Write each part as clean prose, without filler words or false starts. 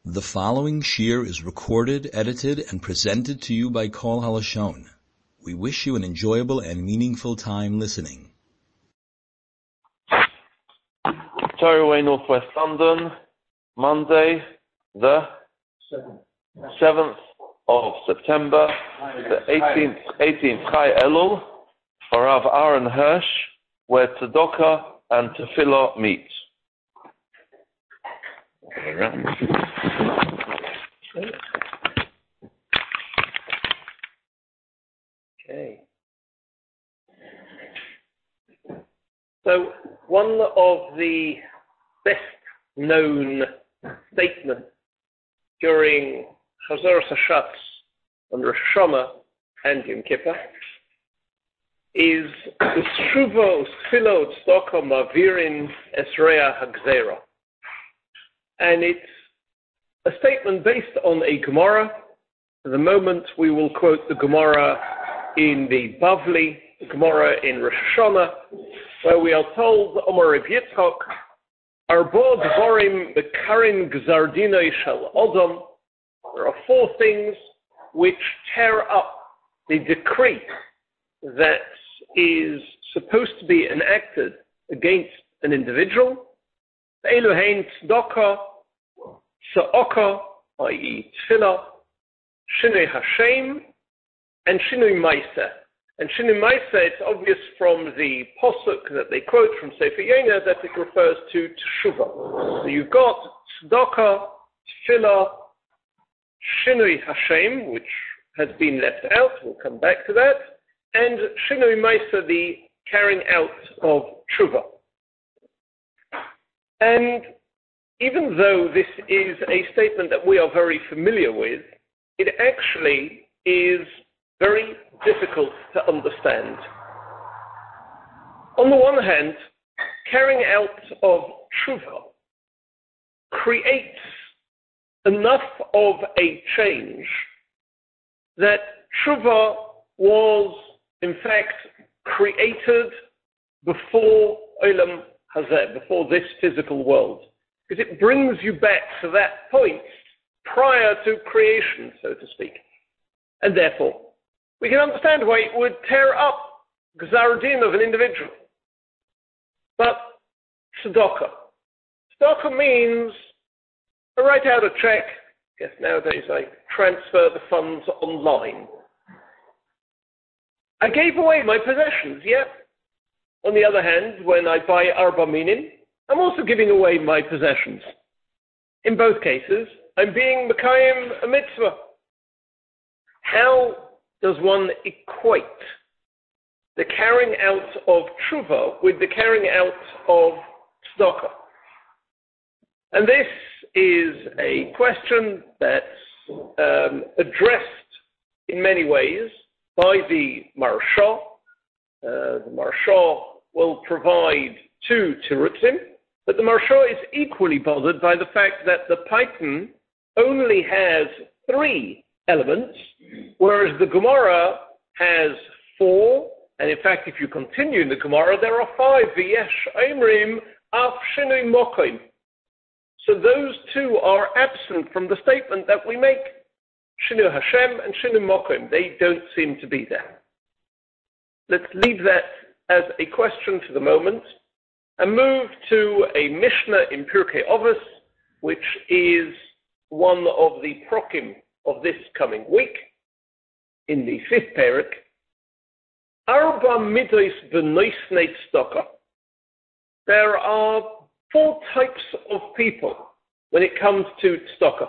The following shir is recorded, edited, and presented to you by Kol Halashon. We wish you an enjoyable and meaningful time listening. Torah Northwest London, Monday, the 7th of September, the 18th Chai Elul, for Rav Aaron Hirsch, where Tzedakah and Tefillah meet. Okay. So one of the best known statements during Chazoros HaShatz on Rosh Hashanah and Yom Kippur is the Shuvo Tefillah Tzedakah Mavirin Esreya Hagzera. And it's a statement based on a Gemara. For the moment, we will quote the Gemara in the Bavli, the Gemara in Rosh Hashanah, where we are told, Omar Reb Yitzchak, Arbo Dvorim Bekarin Gzardinoi Shel Odom. There are four things which tear up the decree that is supposed to be enacted against an individual. Eluhein Tzedakah, Sa'oka, i.e. Tefillah, Shinui Hashem, and Shinui Maisa. And Shinui Maisa, it's obvious from the Posuk that they quote from Sefer Yonah that it refers to Teshuvah. So you've got Tzedakah, Tefillah, Shinui Hashem, which has been left out, we'll come back to that, and Shinui Maisa, the carrying out of Teshuvah. And even though this is a statement that we are very familiar with, it actually is very difficult to understand. On the one hand, carrying out of Teshuvah creates enough of a change that Teshuvah was, in fact, created before Olam Hazeh, before this physical world. Because it brings you back to that point prior to creation, so to speak. And therefore, we can understand why it would tear up Gzar Din of an individual. But Tzedakah. Tzedakah means I write out a check. Yes, nowadays I transfer the funds online. I gave away my possessions, yeah. On the other hand, when I buy Arba Minim, I'm also giving away my possessions. In both cases, I'm being Mekayim a mitzvah. How does one equate the carrying out of Teshuvah with the carrying out of Tzedakah? And this is a question that's addressed in many ways by the Maharsha. The Maharsha will provide two tirutzim, but the Maharsha is equally bothered by the fact that the Paytan only has three elements, whereas the Gemara has four, and in fact, if you continue in the Gemara, there are five. V'yesh Eimrim af shinui mokoim. So those two are absent from the statement that we make. Shinui Hashem and Shinui mokoim. They don't seem to be there. Let's leave that as a question for the moment and move to a Mishnah in Pirkei Avos, which is one of the prokim of this coming week, in the fifth parak. Arba midos b'noisnei tzedakah. There are four types of people when it comes to tzedakah.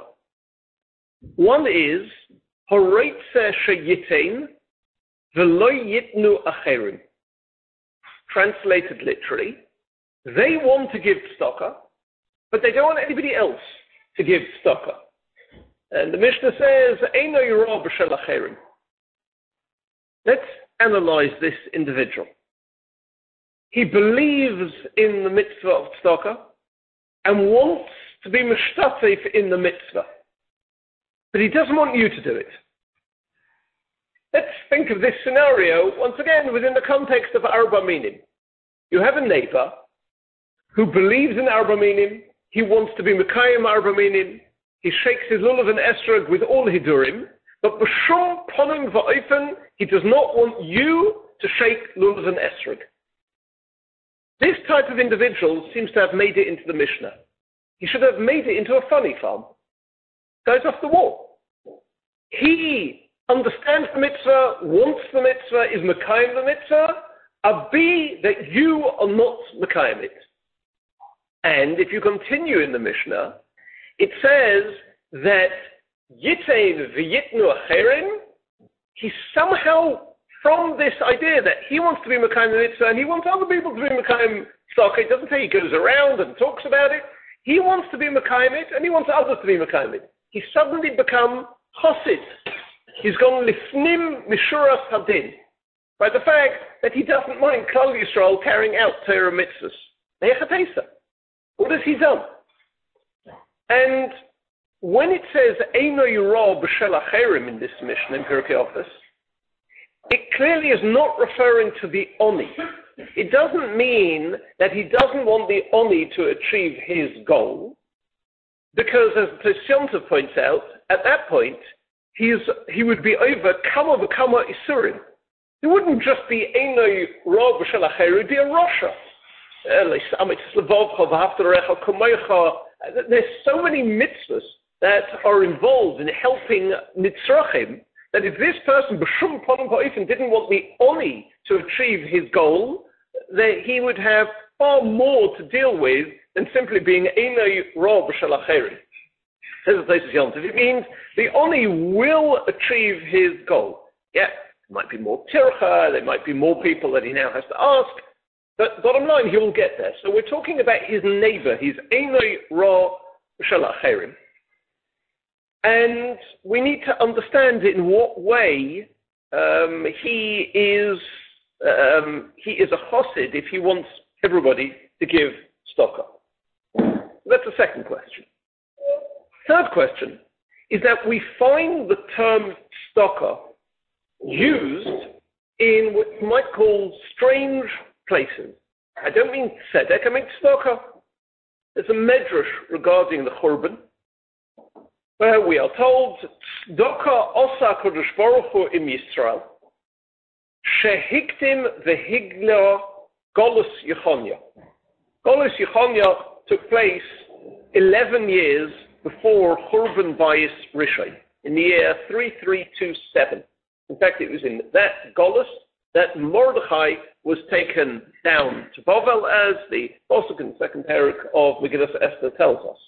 One is horeitze sheyitein v'lo yitnu acherim. Translated literally, they want to give tzedakah, but they don't want anybody else to give tzedakah. And the Mishnah says, Eino yirah b'shel acherim. Let's analyze this individual. He believes in the mitzvah of tzedakah and wants to be mishtatef in the mitzvah, but he doesn't want you to do it. Let's think of this scenario, once again, within the context of Arba Minim. You have a neighbor who believes in Arba Minim, he wants to be Mekayim Arba Minim, he shakes his lulav and esrog with all hidurim, but b'shum ponim va'ofen, he does not want you to shake lulav and esrog. This type of individual seems to have made it into the Mishnah. He should have made it into a funny farm. Goes off the wall. He understands the mitzvah, wants the mitzvah, is mekayim the mitzvah, B, that you are not mekayim it. And if you continue in the Mishnah, it says that Yitain v'yitnu acherim, he somehow, from this idea that he wants to be mekayim the mitzvah and he wants other people to be mekayim tzedakah, it doesn't say he goes around and talks about it. He wants to be mekayim it and he wants others to be mekayim it. He suddenly become chosid. He's gone lifnim mishuras hadin by the fact that he doesn't mind Klal Yisrael carrying out Torah mitzvahs. Nehechatesa. What has he done? And when it says Eino Yirah b'shel acherim in this Mishnah in Pirkei Avos, it clearly is not referring to the Oni. It doesn't mean that he doesn't want the Oni to achieve his goal, because as Toshiyontav points out, at that point, he would be over kama v'kama isurim. It wouldn't just be Eino Yirah b'shel acherim, it would be a Rasha. There's so many mitzvahs that are involved in helping Nitzrachim that if this person, B'shum Ponim Ha'ifin, didn't want the Oni to achieve his goal, that he would have far more to deal with than simply being Eino Yirah b'shel acherim. It means the Oni will achieve his goal. Yeah, there might be more tircha, there might be more people that he now has to ask, but bottom line, he will get there. So we're talking about his neighbor, his Eino Yirah b'shel acherim. And we need to understand in what way he is a chosid if he wants everybody to give tzedakah. That's the second question. Third question is that we find the term tzedakah used in what you might call strange places. I don't mean tzedek, I mean tzedakah. There's a medrash regarding the Churban, where we are told, tzedakah osa kodesh baruch hu im Yisrael, shehiktim vehigla Golus Yechonia. Golus Yechonia took place 11 years before Churban Bayis Rishon, in the year 3327. In fact, it was in that Golus that Mordechai was taken down to Bavel, as the Pasuk in the second parak of Megillas Esther tells us.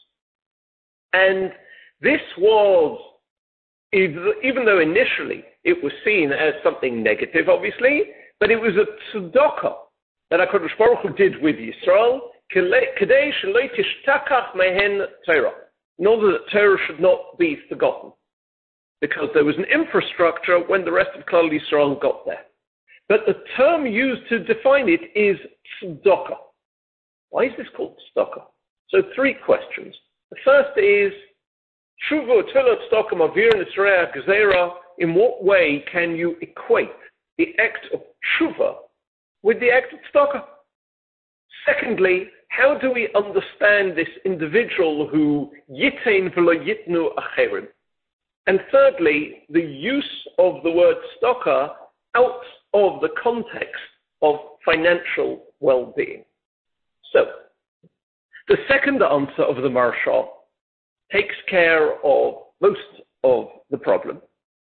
And this was, even though initially it was seen as something negative, obviously, but it was a tzedakah that HaKadosh Baruch Hu did with Yisrael, kedei shelo tishtakach mehen Torah, in order that Torah should not be forgotten, because there was an infrastructure when the rest of Klal Yisrael got there. But the term used to define it is tzedakah. Why is this called tzedakah? So 3 questions. The first is, Tshuva Tefillah Tzedakah Mavir Nisrei Gezerah, in what way can you equate the act of tshuva with the act of tzedakah? Secondly, how do we understand this individual who yitain v'lo yitnu acherim? And thirdly, the use of the word tzedakah out of the context of financial well-being. So, the second answer of the Maharsha takes care of most of the problem.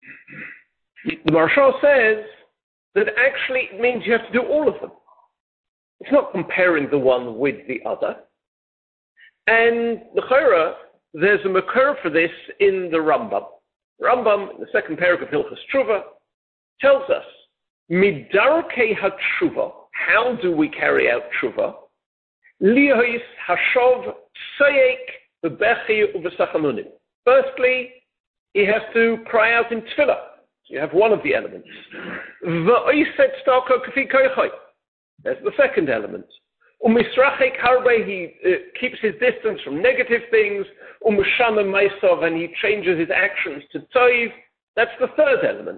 The Maharsha says that actually it means you have to do all of them. It's not comparing the one with the other. And l'chora, there's a makor for this in the Rambam. Rambam, in the second paragraph of Hilchos Tshuva, tells us, Midarkei HaTshuva, how do we carry out tshuva? Lihois hashov sayek bebechi uvesachanonim. Firstly, he has to cry out in tefillah. So you have one of the elements. V'oiset tzedakah k'fi koichai. That's the second element. Umisrachek harbe, he keeps his distance from negative things. Umshama meisav, and he changes his actions to toiv. That's the third element.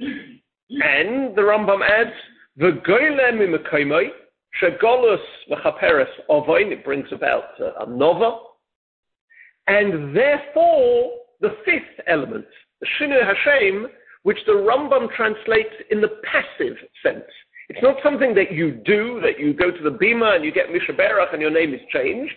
And the Rambam adds, V'goyle mimekoimoi, shegolus v'chaperes ovoin, it brings about a nova. And therefore, the fifth element, the Shinui Hashem, which the Rambam translates in the passive sense. It's not something that you do, that you go to the Bima and you get Mishaberach and your name is changed.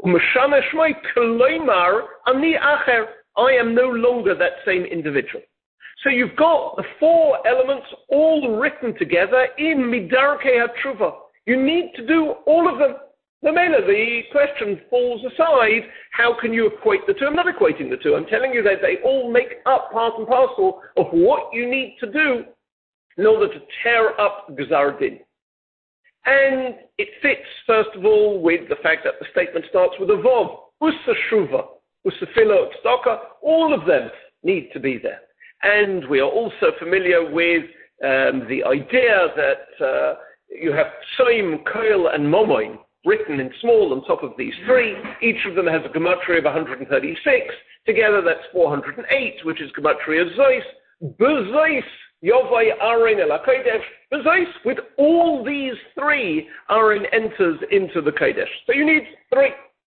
I am no longer that same individual. So you've got the four elements all written together in Midarkei HaTshuva. You need to do all of them. The question falls aside, how can you equate the two? I'm not equating the two. I'm telling you that they all make up part and parcel of what you need to do in order to tear up Gzar Din. And it fits, first of all, with the fact that the statement starts with a Vov. Usa Shuva, Usa Philo, Tzedakah, all of them need to be there. And we are also familiar with the idea that you have Tsoim, Koil, and Momoin written in small on top of these three. Each of them has a gematria of 136. Together that's 408, which is gematria Zeus. Bezeus, Yovai, Aaron, El HaKodesh. Bezeus, with all these three, Aaron enters into the Kodesh. So you need three.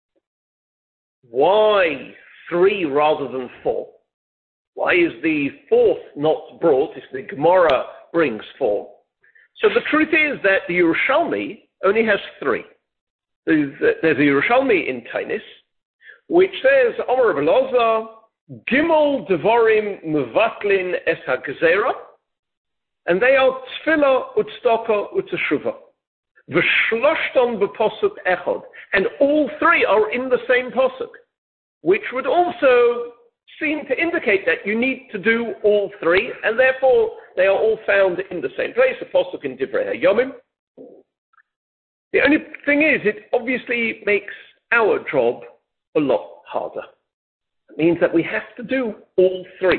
Why three rather than four? Why is the fourth not brought if the Gemara brings four? So the truth is that the Yerushalmi only has three. There's a Yerushalmi in Tainis, which says, Omer Reb Elazar, Gimel Devarim Mevatlin Es HaGezerah, and they are Tefillah, Utzedakah, Utzeshuva. V'shloshton b'posuk echad, and all three are in the same posuk, which would also seem to indicate that you need to do all three, and therefore they are all found in the same place, a posuk in Divrei HaYomim. The only thing is, it obviously makes our job a lot harder. It means that we have to do all three.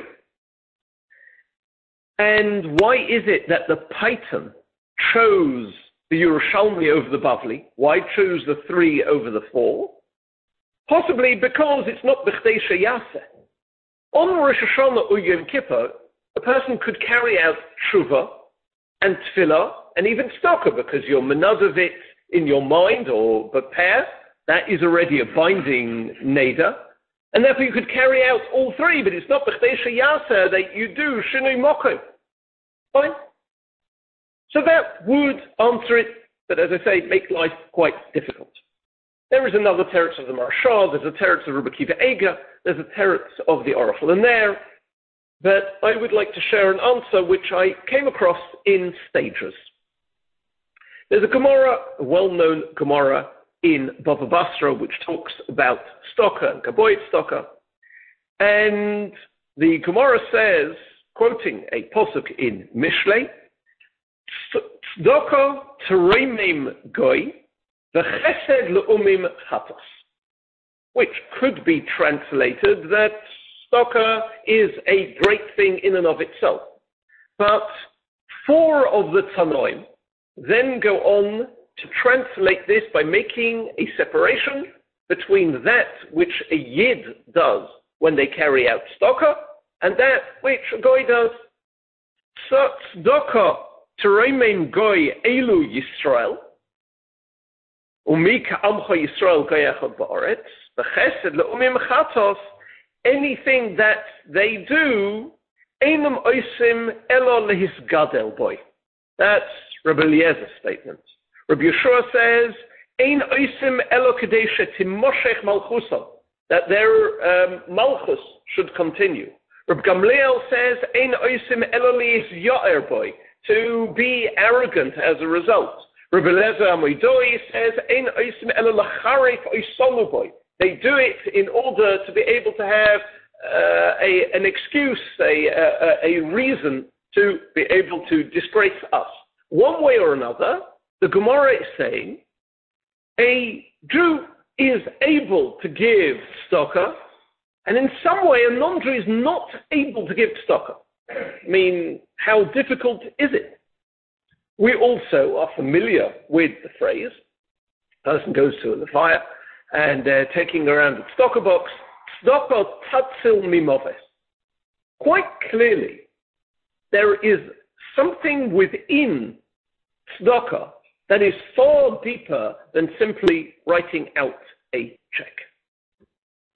And why is it that the Paytan chose the Yerushalmi over the Bavli? Why chose the three over the four? Possibly because it's not B'chdei Sheyaseh. On Rosh Hashanah or Yom Kippur, a person could carry out Tshuva and Tefillah and even Tzedakah because you're menadav it in your mind or prepare. That is already a binding neder. And therefore you could carry out all three, but it's not B'chdei Sheyaseh that you do Shinui Mokum. Fine? So that would answer it, but as I say, make life quite difficult. There is another teretz of the Maharsha, there's a teretz of Rabbi Akiva Eiger, there's a teretz of the Aruch LaNer, but I would like to share an answer which I came across in stages. There's a Gemara, a well-known Gemara in Bava Basra, which talks about Tzedakah and Kaboyet Tzedakah, and the Gemara says, quoting a posuk in Mishlei, Tzedakah tereimim goy, v'chesed le'umim chatos, which could be translated that tzedakah is a great thing in and of itself. But four of the Tanoim then go on to translate this by making a separation between that which a Yid does when they carry out tzedakah and that which a Goy does. Tzedakah tereimim goy elu Yisrael, Umi ka'amcha Yisrael goyachad ba'aretz, v'chesed le'umim chatos, anything that they do, einam oisim elo lehisgadel boy. That's Rabbi Eliezer's statement. Rabbi Yeshua says, ein oisim elo kedei she'timoshech malchusa, that their malchus should continue. Rabbi Gamliel says, ein oisim elo lehisyaer boy, to be arrogant as a result. Rabbi Eliezer Amoidoi says, ein oisim elo lacharif oisolu boy. They do it in order to be able to have an excuse, a reason to be able to disgrace us. One way or another, the Gemara is saying, a Jew is able to give tzedakah, and in some way a non-Jew is not able to give tzedakah. I mean, how difficult is it? We also are familiar with the phrase, a person goes to the fire and they're taking around the tzedakah box, tzedakah tatzil mimoves. Quite clearly, there is something within tzedakah that is far deeper than simply writing out a check.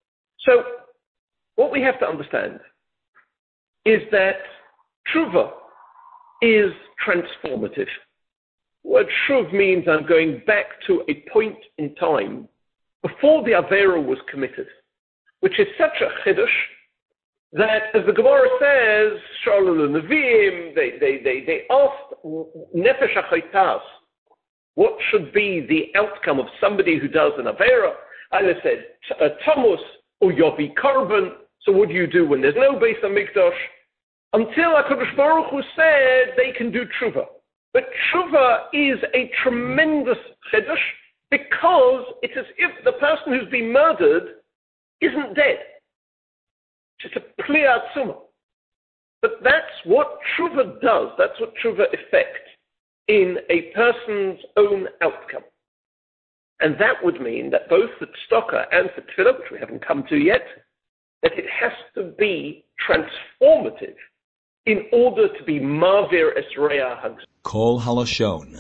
So, what we have to understand is that tshuva is transformative. What shuv means I'm going back to a point in time before the Avera was committed, which is such a chiddush that, as the Gemara says, Shalul Nevi'im, they asked Nefesh HaChaitas, what should be the outcome of somebody who does an Avera? Allah said, Tamus or Yovi Karban. So what do you do when there's no Beis HaMikdash? Until HaKadosh Baruch Hu said they can do tshuva. But tshuva is a tremendous chiddush because it's as if the person who's been murdered isn't dead. It's a pliyat summa. But that's what tshuva does. That's what tshuva affects in a person's own outcome. And that would mean that both for tzedakah and for tefillah, which we haven't come to yet, that it has to be transformative in order to be mavir esreya hagzera. Kol halashon.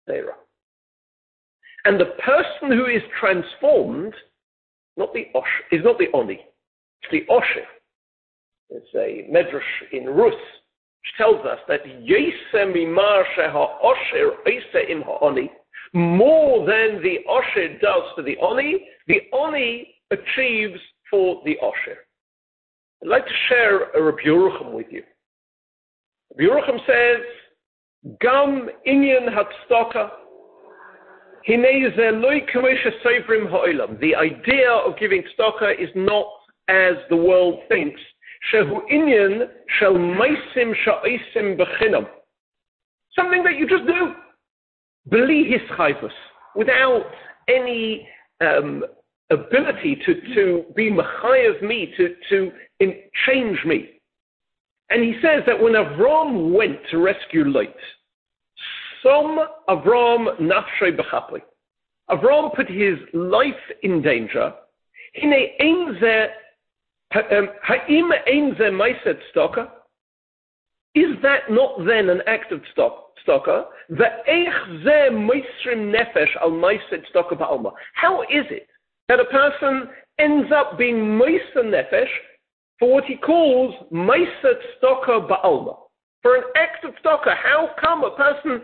And the person who is transformed, is not the oni, it's the osher. It's a medrash in Rus, which tells us that yesem imar sheha osher eise im ha'oni, more than the osher does for the oni achieves for the osher. I'd like to share a Rabbi Yerucham with you. Rabbi Yerucham says, Gam inyan hatzdaka, hinei ze loy k'moshe seivrim ha'olam. The idea of giving tzedakah is not as the world thinks. Shehu inyan shel meisim sha'osim b'chinam. Something that you just do. Beli hischayvus. Without any ability to be mechayev me, to change me. And he says that when Avram went to rescue Lot, some Avram nafshay b'chapli. Avram put his life in danger. Hine ein ze ha'im ein ze ma'aseh tzedakah? Is that not then an act of tzedakah? Ve'ech ze moisrim nefesh al ma'aseh tzedakah ba'alma. How is it that a person ends up being moiser nefesh for what he calls ma'aseh tzedakah ba'alma? For an act of tzedakah, how come a person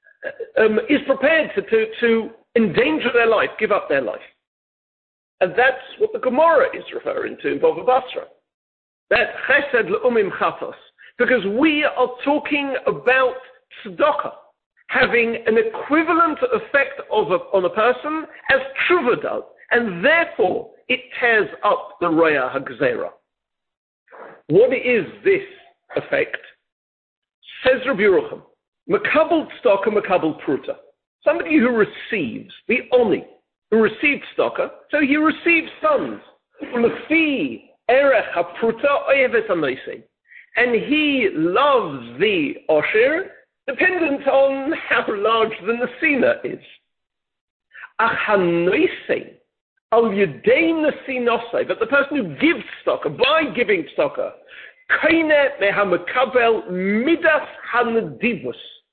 is prepared to endanger their life, give up their life? And that's what the Gemara is referring to in Bava Basra. That chesed le'umim chafos. Because we are talking about tzedakah having an equivalent effect on a person as tshuva does. And therefore, it tears up the roya hagzera. What is this effect? Says Rabbi Yerucham, Makabel tzedakah, makabel pruta. Somebody who receives, the oni, who receives tzedakah, so he receives sons. Lefi erech hapruta oyevet anoisei. And he loves the osher, dependent on how large the nesina is. Ach hanoisei, al yedei nesinosei, but the person who gives tzedakah, by giving tzedakah, kaine mehamakabel midas hanedivus,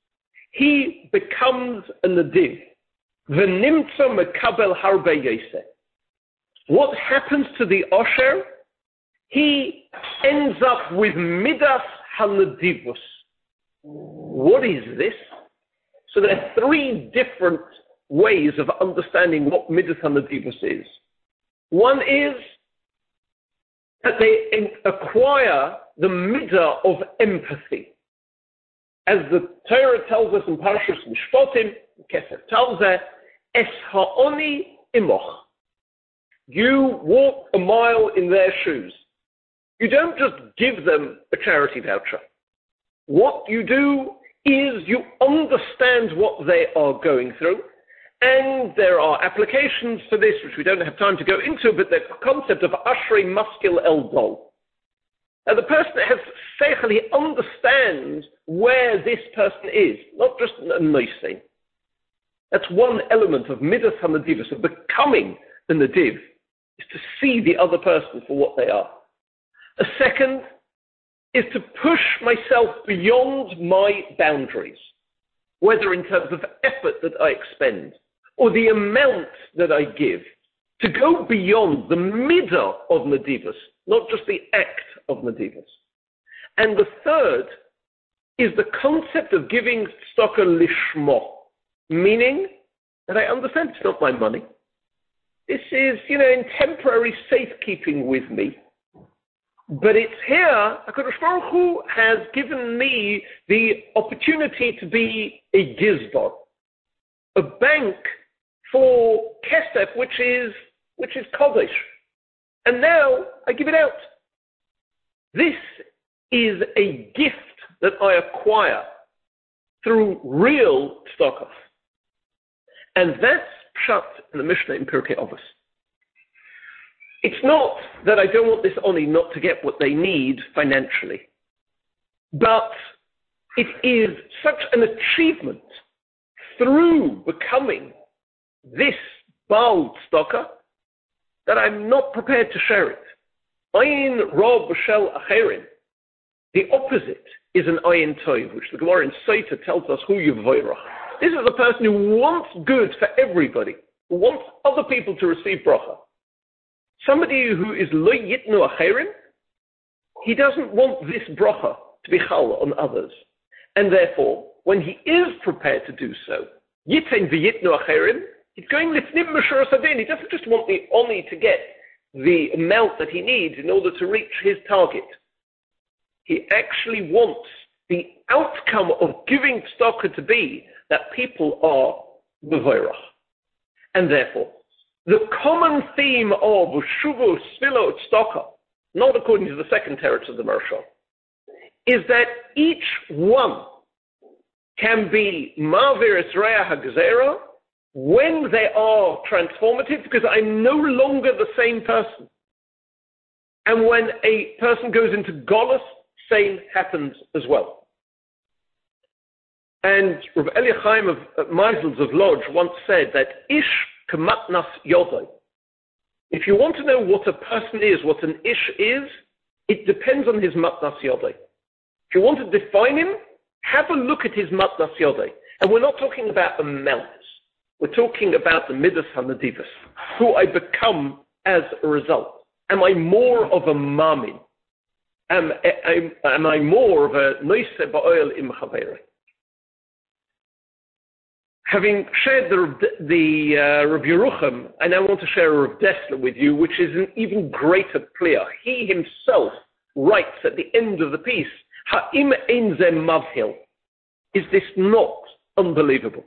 he becomes a nadiv. V'nimtza mekabel harbe yoseh. What happens to the osher? He ends up with midas hanedivus. What is this? So there are three different ways of understanding what midas hanedivus is. One is that they acquire the midah of empathy. As the Torah tells us in Parashas Mishpatim, Kesef Talzeh, Es ha'oni imoch. You walk a mile in their shoes. You don't just give them a charity voucher. What you do is you understand what they are going through, and there are applications for this which we don't have time to go into, but the concept of Ashrei Maskil El Dol. Now the person that has seichel, he understands where this person is, not just a noising. That's one element of midas hanedivus, of becoming a nadiv, is to see the other person for what they are. A second is to push myself beyond my boundaries, whether in terms of effort that I expend, or the amount that I give. to go beyond the midah of Nadivus, not just the act of Nadivus. And the third is the concept of giving tzedakah lishmo, meaning that I understand it's not my money. This is, in temporary safekeeping with me. But it's here, HaKadosh Baruch Hu has given me the opportunity to be a gizbar, a bank for kesef, which is kodesh. And now I give it out. This is a gift that I acquire through real tzedakah. And that's pshat in the Mishnah in Pirkei Avos. It's not that I don't want this oni not to get what they need financially, but it is such an achievement through becoming this Baal tzedakah that I'm not prepared to share it. Ayin rob b'shel acherim. The opposite is an ayin tov, which the Gemara in Sota tells us who yivoirach. This is a person who wants good for everybody, who wants other people to receive bracha. Somebody who is lo yitnu acherim, he doesn't want this bracha to be chal on others. And therefore, when he is prepared to do so, yiten v'yitnu acherim, he's going lifnim mashur sadin. He doesn't just want the oni to get the amount that he needs in order to reach his target. He actually wants the outcome of giving tzedakah to be that people are mevorach. And therefore, the common theme of Shuvu, Svilo, Tzedakah, not according to the second teretz of the Marshal, is that each one can be Ma'avir Esreya HaGzera when they are transformative, because I'm no longer the same person. And when a person goes into Golus, same happens as well. And Rav Eli Chaim of Meisels of Lodz once said that Ish Kamatnas Yodai. If you want to know what a person is, what an Ish is, it depends on his Matnas Yodai. If you want to define him, have a look at his Matnas Yodai. And we're not talking about amounts. We're talking about the Midas HaNadivus, who I become as a result. Am I more of a Mamin? Am I more of a Noise Ba'oil Im Chaveri? Having shared the Rav Yerucham, I now want to share a Rav Dessler with you, which is an even greater plea. He himself writes at the end of the piece, Ha'im ein ze mavhil. Is this not unbelievable?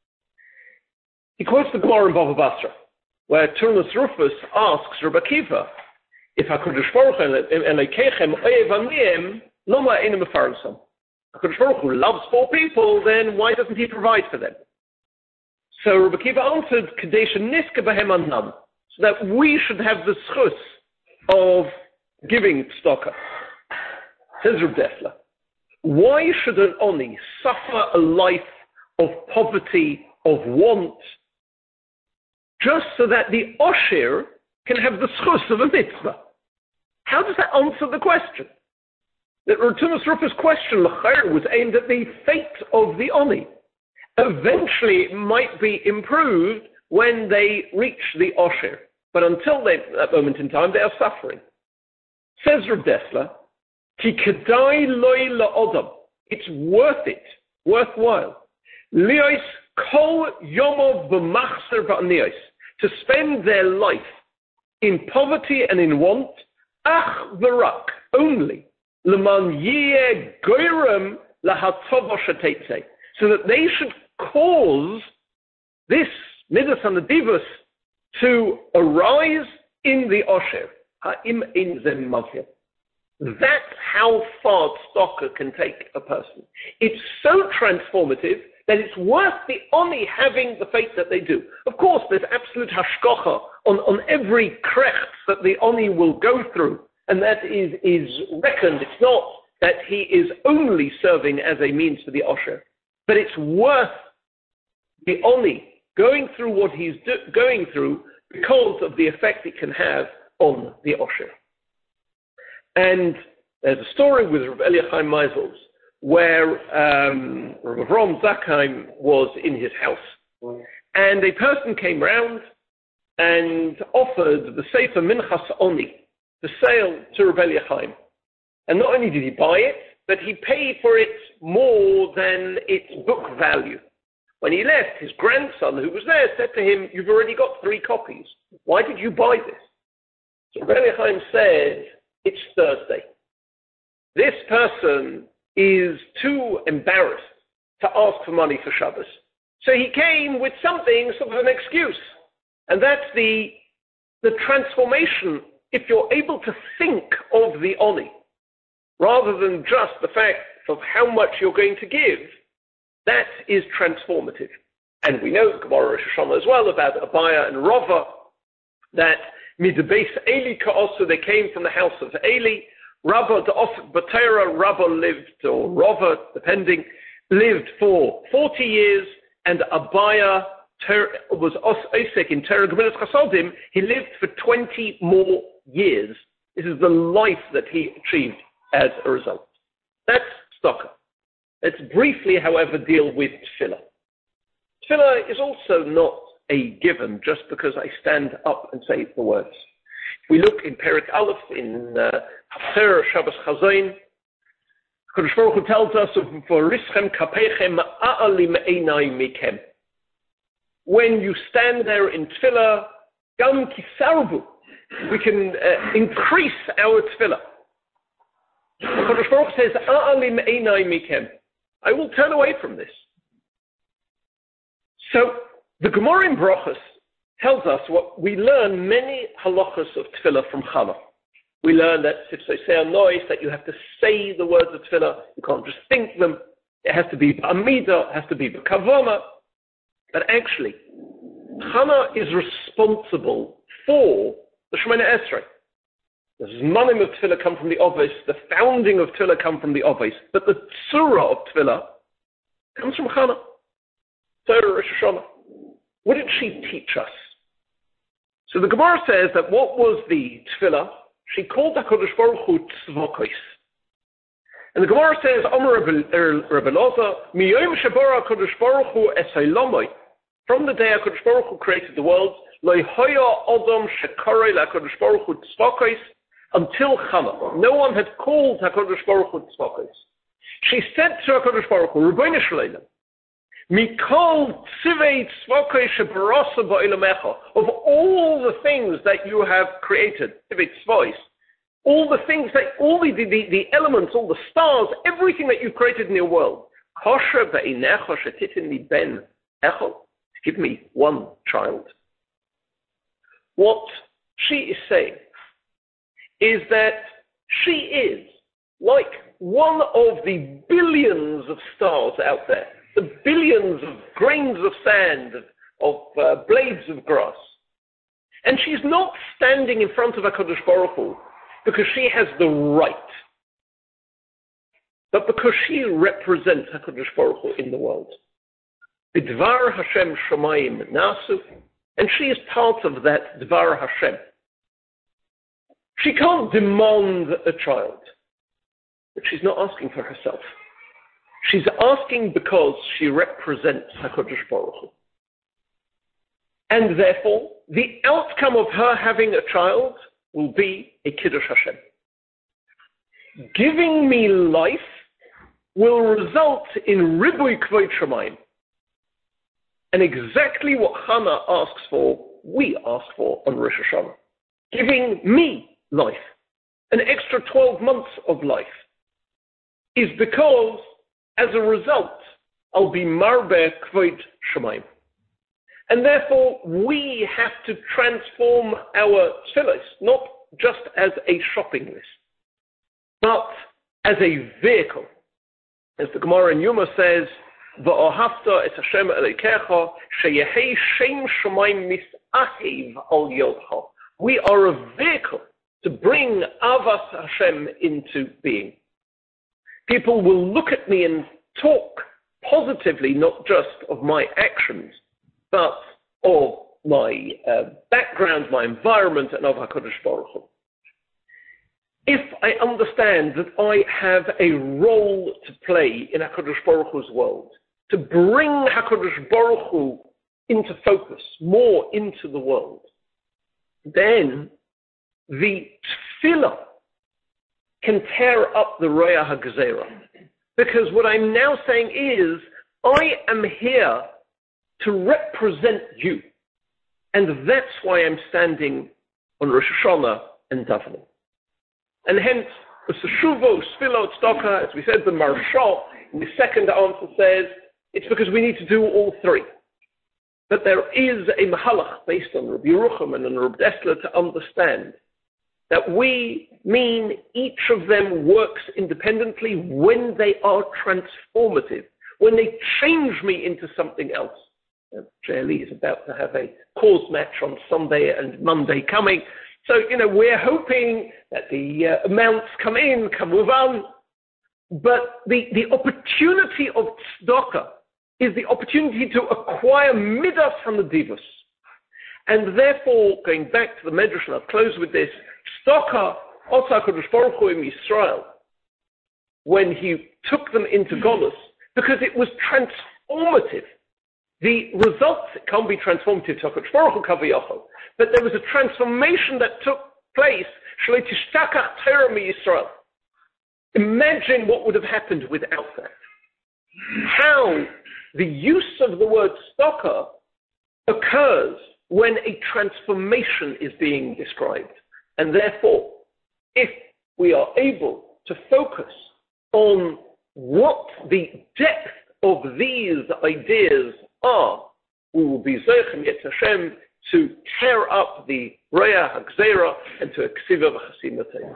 He quotes the Gemara in Bava Basra, where Turnus Rufus asks Rabbi Akiva, if HaKadosh Baruch Hu Elokeichem oyev amiyim, loma einu mefarnsam. HaKadosh Baruch Hu loves poor people, then why doesn't he provide for them? So Rabbi Akiva answered, Kadesh niska b'hem anam, so that we should have the schus of giving tzedakah. Says Rav Dessler, why should an oni suffer a life of poverty, of want, just so that the Oshir can have the schus of a mitzvah? How does that answer the question? That Turnus Rufus' question, l'chair, was aimed at the fate of the oni. Eventually, it might be improved when they reach the Oshir. But until that moment in time, they are suffering. Says Rav Dessler, Ki kedai loy la'odam. It's worth it, worthwhile. Lios kol yomov b'machzer ba'niyos. To spend their life in poverty and in want, ach v'rak, only, l'man yeh goyrem lahatova shetetzeh. So that they should cause this Midas HaNadivus to arise in the Osher. Ha'im ein zem mavhil. That's how far tzedakah can take a person. It's so transformative that it's worth the oni having the faith that they do. Of course, there's absolute hashkocha on every krecht that the oni will go through, and that is reckoned. It's not that he is only serving as a means for the Osher, but it's worth the oni going through what he's going through because of the effect it can have on the Osher. And there's a story with Rav Eli Chaim Meisels where Rav Avram Zakheim was in his house. And a person came round and offered the Sefer Minchas Oni for sale to Reb Eli Chaim. And not only did he buy it, but he paid for it more than its book value. When he left, his grandson, who was there, said to him, "You've already got 3 copies. Why did you buy this?" So Reb Eli Chaim said, "It's Thursday. This person is too embarrassed to ask for money for Shabbos." So he came with something, sort of an excuse. And that's the transformation, if you're able to think of the Oni, rather than just the fact of how much you're going to give, that is transformative. And we know, Gemara Rosh Hashanah as well, about Abaya and Rava, that Midbeis Eli Ka'osu, they came from the house of Eli. Rabba, the Batera, Rabba lived, or Rava, depending, lived for 40 years, and Abaya was Osek in Torah Gemilas Chasodim. He lived for 20 more years. This is the life that he achieved as a result. That's Tzedakah. Let's briefly, however, deal with Tefillah. Tefillah is also not a given just because I stand up and say the words. If we look in Perek Aleph, in Haftarah Shabbos Chazain, Kadosh Baruch Hu tells us, "V'rischem kapeichem a'alim einai mikem." When you stand there in Tefillah, gam kisarbu, we can increase our Tefillah. Kadosh Baruch Hu says, "A'alim einai mikem." I will turn away from this. So the Gemara in Brochus tells us what we learn many halachas of Tefillah from Chana. We learn that that you have to say the words of Tefillah. You can't just think them. It has to be b'amida, it has to be b'kavana. But actually, Chana is responsible for the Shemoneh Esrei. The Zmanim of Tefillah come from the Ovis, the founding of Tefillah come from the Ovis, but the Tzura of Tefillah comes from Chana. Torah Rosh Hashanah. What did she teach us? So the Gemara says that what was the Tefillah? She called HaKadosh Baruch Hu Tzvokos. And the Gemara says, Omer Rebbe Loza, Miyom Shabara HaKadosh Baruch Hu Esaylamoi. From the day HaKadosh Baruch Hu created the world, Lo Hoya Odom Shekarei HaKadosh Baruch Hu Tzvokos, until Chana. No one had called HaKadosh Baruch Hu Tzvokos. She said to HaKadosh Baruch Hu, Rebbeinu Shleilim, Mikol Tzivei Tzvokos Shebarasa Ba'ilamecha, of all the things that you have created, Tzivei Tzvos, all the things that, all the elements, all the stars, everything that you've created in your world, Kosher Ba'inecha Shetitini Ben Echel, give me one child. What she is saying is that she is like one of the billions of stars out there, the billions of grains of sand, of blades of grass. And she's not standing in front of HaKadosh Baruch Hu because she has the right, but because she represents HaKadosh Baruch Hu in the world. B'dvar Hashem Shamayim Nasu, and she is part of that Dvar Hashem. She can't demand a child, but she's not asking for herself. She's asking because she represents HaKadosh Baruch Hu. And therefore, the outcome of her having a child will be a Kiddush Hashem. Giving me life will result in Ribui Kvod Shamayim. And exactly what Hannah asks for, we ask for on Rosh Hashanah. Giving me life, an extra 12 months of life, is because, as a result, I'll be Marbeh Kvod Shamayim. And therefore, we have to transform our tefillos, not just as a shopping list, but as a vehicle. As the Gemara in Yuma says, V'ohavta et Hashem elekecha, sheyehei shem shamayim misahiv al yodcha. We are a vehicle to bring Avas Hashem into being. People will look at me and talk positively, not just of my actions, but of my background, my environment, and of HaKadosh Baruch Hu. If I understand that I have a role to play in HaKadosh Baruch Hu's world, to bring HaKadosh Baruch Hu into focus, more into the world, then the tefillah can tear up the Roya HaGzera. Because what I'm now saying is, I am here to represent you. And that's why I'm standing on Rosh Hashanah and davening. And hence, the Shuvo, Sfilo, Tzedakah, as we said, the Marshal, in the second answer says, it's because we need to do all three. But there is a mahalach based on Rabbi Yerucham and on Rabbi Dessler to understand that we mean each of them works independently when they are transformative, when they change me into something else. JLE is about to have a cause match on Sunday and Monday coming. So, we're hoping that the amounts come in, kamuvan. But the opportunity of tzedakah is the opportunity to acquire midas hanadivus. And therefore, going back to the Medrash, and I'll close with this, tzedakah, also HaKadosh Baruch Hu in Yisrael, when he took them into Golus, because it was transformative. The results, it can't be transformative to HaKadosh Baruch Hu Kaviyachol, but there was a transformation that took place, Shlei Tishtakach Torah MiYisrael. Imagine what would have happened without that. How the use of the word tzedakah occurs when a transformation is being described. And therefore, if we are able to focus on what the depth of these ideas are, we will be Zeichem Yetz Hashem to tear up the Roya HaGzera and to Ksiva V'Chasim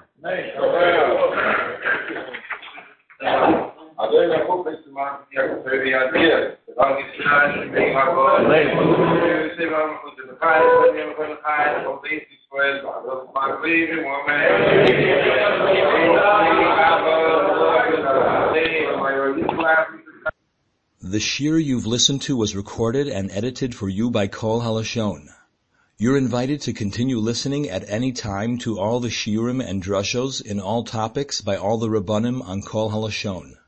The shir you've listened to was recorded and edited for you by Kol HaLashon. You're invited to continue listening at any time to all the shiurim and drushos in all topics by all the Rabbanim on Kol HaLashon.